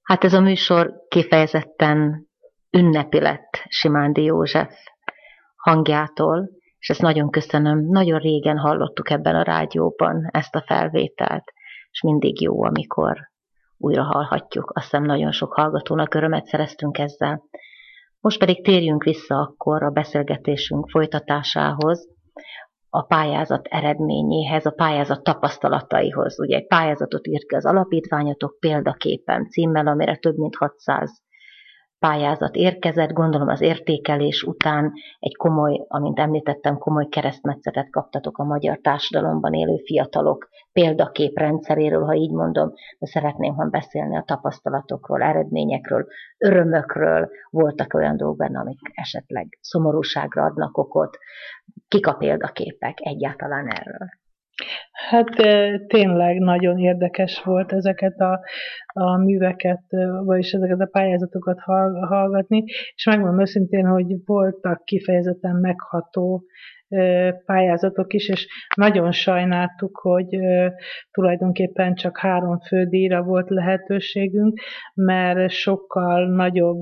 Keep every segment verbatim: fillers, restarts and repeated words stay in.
Hát ez a műsor kifejezetten ünnepi lett Simándi József hangjától, és ezt nagyon köszönöm. Nagyon régen hallottuk ebben a rádióban ezt a felvételt, és mindig jó, amikor újra hallhatjuk. Azt hiszem nagyon sok hallgatónak örömet szereztünk ezzel. Most pedig térjünk vissza akkor a beszélgetésünk folytatásához, a pályázat eredményéhez, a pályázat tapasztalataihoz. Ugye egy pályázatot írt ki az alapítványotok példaképpen címmel, amire több mint hatszáz pályázat érkezett, gondolom az értékelés után egy komoly, amint említettem, komoly keresztmetszetet kaptatok a magyar társadalomban élő fiatalok példakép rendszeréről, ha így mondom, de szeretném, ha beszélni a tapasztalatokról, eredményekről, örömökről, voltak olyan dolgok benne, amik esetleg szomorúságra adnak okot. Kik a példaképek egyáltalán erről? Hát tényleg nagyon érdekes volt ezeket a, a műveket, vagyis ezeket a pályázatokat hallgatni, és megmondom őszintén, hogy voltak kifejezetten megható pályázatok is, és nagyon sajnáltuk, hogy tulajdonképpen csak három fődíjra volt lehetőségünk, mert sokkal nagyobb,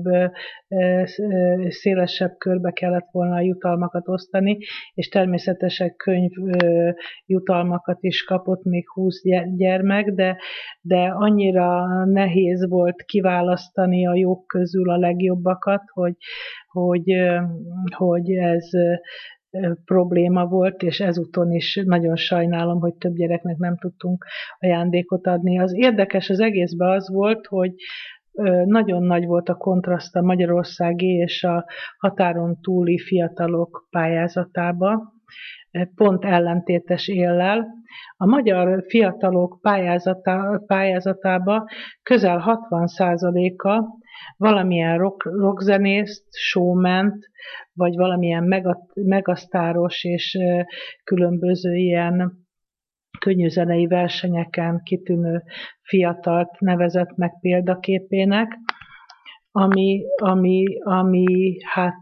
szélesebb körbe kellett volna a jutalmakat osztani, és természetesen könyv jutalmakat is kapott még húsz gyermek, de, de annyira nehéz volt kiválasztani a jók közül a legjobbakat, hogy, hogy, hogy ez probléma volt, és ezúton is nagyon sajnálom, hogy több gyereknek nem tudtunk ajándékot adni. Az érdekes az egészben az volt, hogy nagyon nagy volt a kontraszt a magyarországi és a határon túli fiatalok pályázatába, pont ellentétes éllel. A magyar fiatalok pályázatá, pályázatába közel hatvan százaléka valamilyen rock, rockzenészt, showment, vagy valamilyen megasztáros és különböző ilyen könnyűzenei versenyeken kitűnő fiatalt nevezett meg példaképének, ami, ami, ami hát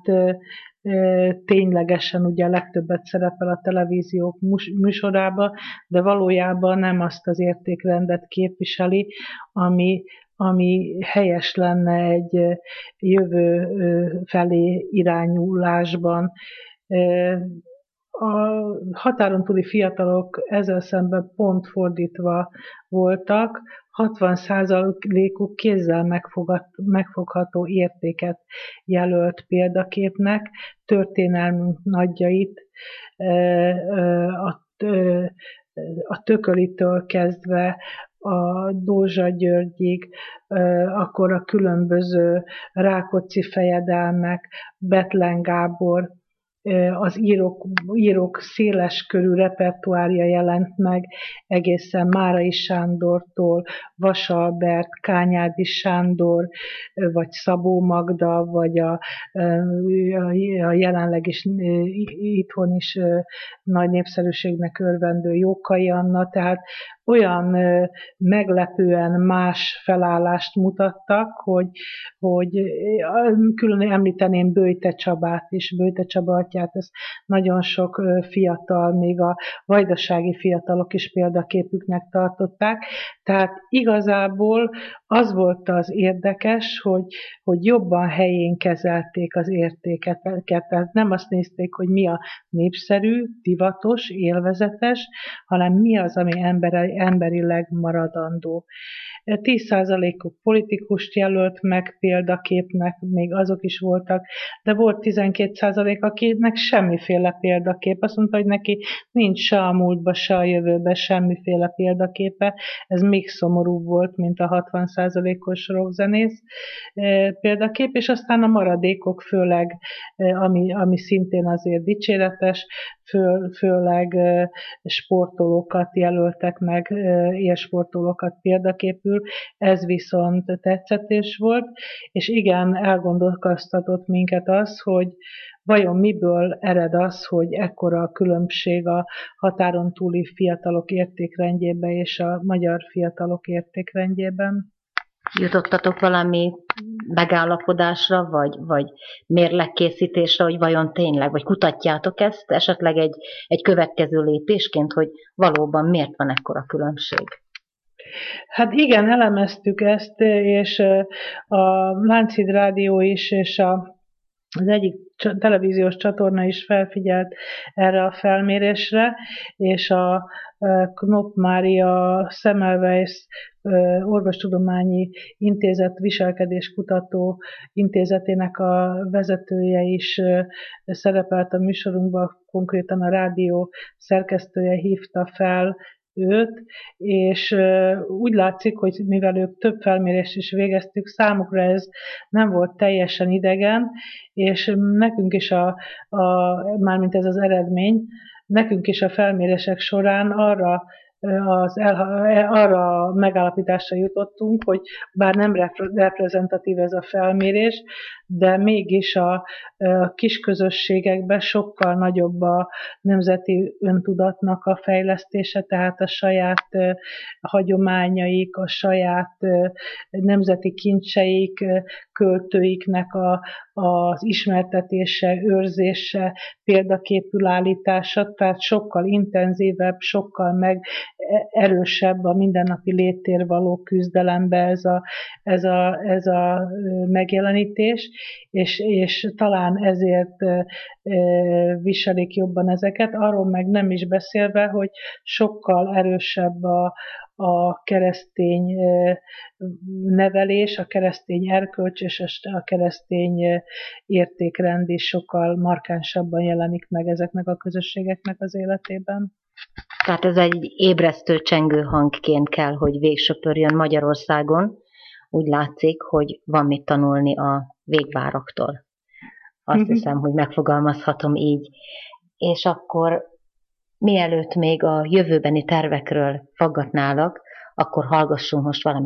ténylegesen ugye a legtöbbet szerepel a televíziók műsorában, de valójában nem azt az értékrendet képviseli, ami, ami helyes lenne egy jövő felé irányulásban. A határon túli fiatalok ezzel szemben pont fordítva voltak, hatvan százalékuk kézzel megfogható értéket jelölt példaképnek, történelmünk nagyjait, a Tökölitől kezdve a Dózsa Györgyig, akkor a különböző Rákóczi fejedelmek, Bethlen Gábor, az írók, írók széles körű repertoárja jelent meg, egészen Márai Sándortól, Vas Albert, Kányádi Sándor, vagy Szabó Magda, vagy a, a jelenleg is itthon is nagy népszerűségnek örvendő Jókai Anna, tehát olyan meglepően más felállást mutattak, hogy, hogy külön említeném Böjte Csabát is, Böjte Csaba atyát, ez nagyon sok fiatal, még a vajdasági fiatalok is példaképüknek tartották, tehát igazából az volt az érdekes, hogy, hogy jobban helyén kezelték az értéket, tehát nem azt nézték, hogy mi a népszerű, divatos, élvezetes, hanem mi az, ami emberi emberileg maradandó. tíz százalékuk politikust jelölt meg példaképnek, még azok is voltak, de volt tizenkét százalék, akinek semmiféle példakép. Azt mondta, hogy neki nincs se a múltba, se a jövőbe semmiféle példaképe. Ez még szomorúbb volt, mint a hatvan százalékos rockzenész példakép, és aztán a maradékok főleg, ami, ami szintén azért dicséretes, Fő, főleg sportolókat jelöltek meg, élsportolókat példaképül, ez viszont tetszetős volt, és igen, elgondolkoztatott minket az, hogy vajon miből ered az, hogy ekkora a különbség a határon túli fiatalok értékrendjében és a magyar fiatalok értékrendjében. Jutottatok valami megállapodásra, vagy, vagy mérlegkészítésre, hogy vajon tényleg, vagy kutatjátok ezt esetleg egy, egy következő lépésként, hogy valóban miért van ekkora különbség? Hát igen, elemeztük ezt, és a Lánchíd Rádió is, és a, az egyik televíziós csatorna is felfigyelt erre a felmérésre, és a Knop Mária Semmelweis Orvostudományi Intézet viselkedéskutató intézetének a vezetője is szerepelt a műsorunkban, konkrétan a rádió szerkesztője hívta fel őt, és úgy látszik, hogy mivel ők több felmérést is végeztük, számukra ez nem volt teljesen idegen, és nekünk is a, a mármint ez az eredmény, nekünk is a felmérések során arra az el, arra a megállapításra jutottunk, hogy bár nem reprezentatív ez a felmérés, de mégis a, a kis közösségekben sokkal nagyobb a nemzeti öntudatnak a fejlesztése, tehát a saját hagyományaik, a saját nemzeti kincseik, költőiknek a, az ismertetése, őrzése, példaképül állítása, tehát sokkal intenzívebb, sokkal meg erősebb a mindennapi léttér való küzdelembe ez a, ez a, ez a megjelenítés, és, és talán ezért viselik jobban ezeket, arról meg nem is beszélve, hogy sokkal erősebb a, a keresztény nevelés, a keresztény erkölcs és a keresztény értékrend is sokkal markánsabban jelenik meg ezeknek a közösségeknek az életében. Tehát ez egy ébresztő csengő hangként kell, hogy végsöpörjön Magyarországon. Úgy látszik, hogy van mit tanulni a végváraktól. Azt mm-hmm. hiszem, hogy megfogalmazhatom így. És akkor mielőtt még a jövőbeni tervekről faggatnálak, akkor hallgassunk most valami